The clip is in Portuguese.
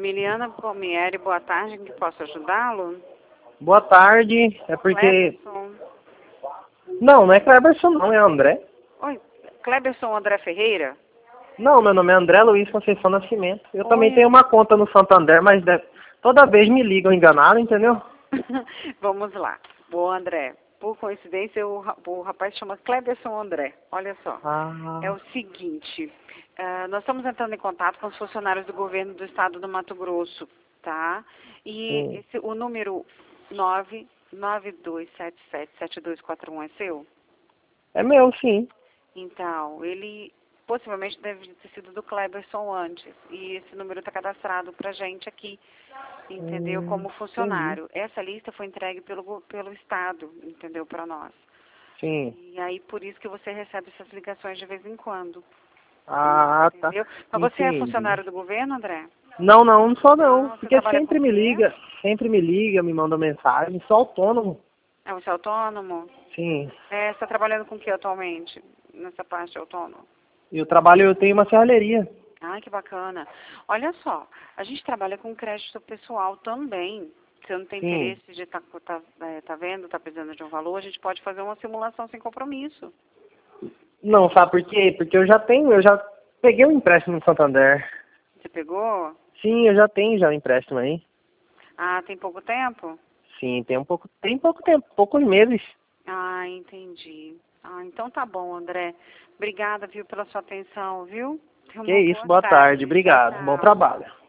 Emiliana Palmieri, boa tarde, em que posso ajudá-lo? Boa tarde, é porque... Cleberson. Não é Cleberson não, é André. Oi, Cleberson André Ferreira? Não, meu nome é André Luiz Conceição Nascimento. Eu também Oi. tenho uma conta no Santander, mas toda vez me ligam enganado, entendeu? Vamos lá. Ô, André, por coincidência, o rapaz chama Cleberson André. Olha só. É o seguinte, nós estamos entrando em contato com os funcionários do governo do estado do Mato Grosso, tá? E o número 992777241 é seu? É meu, sim. Então, ele possivelmente deve ter sido do Cleberson antes. E esse número está cadastrado para gente aqui, entendeu? Como funcionário. Entendi. Essa lista foi entregue pelo Estado, entendeu? Para nós. Sim. E aí, por isso que você recebe essas ligações de vez em quando. Ah, Entendeu? tá. Mas você é Entendi. funcionário do governo, André? Não, não sou não. Não, você Porque trabalha com o sempre me liga, me manda mensagem. Sou autônomo. É você é autônomo? Sim. Você está trabalhando com o que atualmente, nessa parte de autônomo? Eu tenho uma serralheria. Ai, que bacana. Olha só, a gente trabalha com crédito pessoal também. Se não tem Sim. interesse de tá vendo, tá precisando de um valor, a gente pode fazer uma simulação sem compromisso. Não, sabe por quê? Porque eu já peguei um empréstimo no Santander. Você pegou? Sim, eu já tenho um empréstimo aí. Ah, tem pouco tempo? Sim, tem pouco tempo, poucos meses. Ah, entendi. Ah, então tá bom, André. Obrigada, viu, pela sua atenção, viu? Tenha Que uma isso, boa boa tarde, tarde. Tchau, obrigado, bom tchau. trabalho.